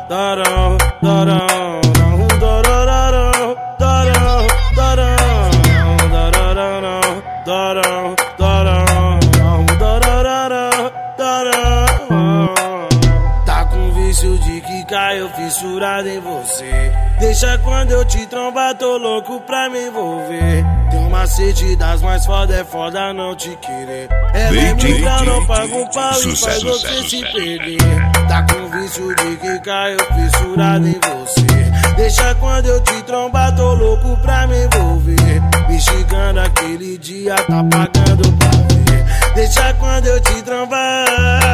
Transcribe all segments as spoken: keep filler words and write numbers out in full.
darão, darão, darão, darararão, darão, darão, darararão, darão, darão, darararão, darão. Tá com vício de que caiu fissurado em você. Deixa quando eu te trombar, tô louco pra me envolver. Tem um macete das mais foda, é foda não te querer. Ela é migra, não paga um pau e faz você se perder. Tá com vício de que caiu fissurado em você. Deixa quando eu te trombar, tô louco pra me envolver. Me xingando aquele dia, tá pagando pra ver. Deixa quando eu te trombar,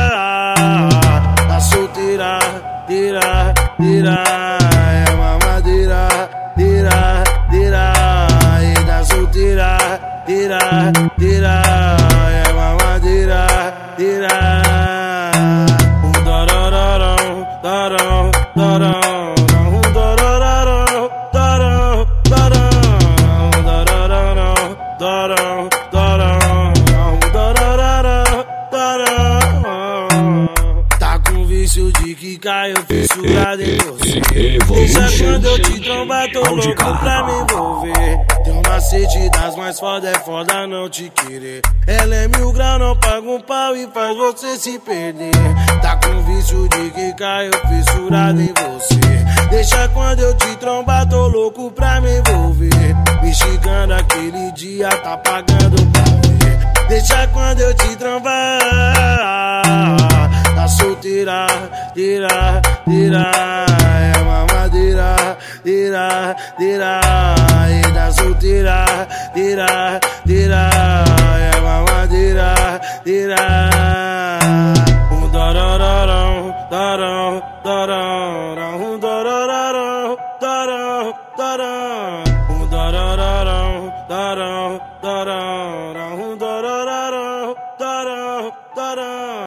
tá solteira, tira, tira. É mamadeira, tira, tira. E tá solteira, tira, tira. É mamadeira, tira. Um darararão, darão, darão. Um darararão, darão, darão. Darararão, darão, darão. Um darararão, darão. Tá com vício de que caiu fissurado em você. Deixa quando eu te trombar, tô louco pra me envolver. Tem um macete das mais foda, é foda não te querer. Ela é mil grau, não paga um pau e faz você se perder. Tá com vício de que caiu fissurado em você. Deixa quando eu te trombar, tô louco pra me envolver. Me xingando aquele dia, tá pagando pra ver. Deixa quando eu te trombar, tá solteira, tira, tira. É mamadeira, tira, tira. E tá solteira, tira, tira. É mamadeira, tira. Um darararão, darão, darão. Um darararão, darão, darão. Um darararão, darão, darão.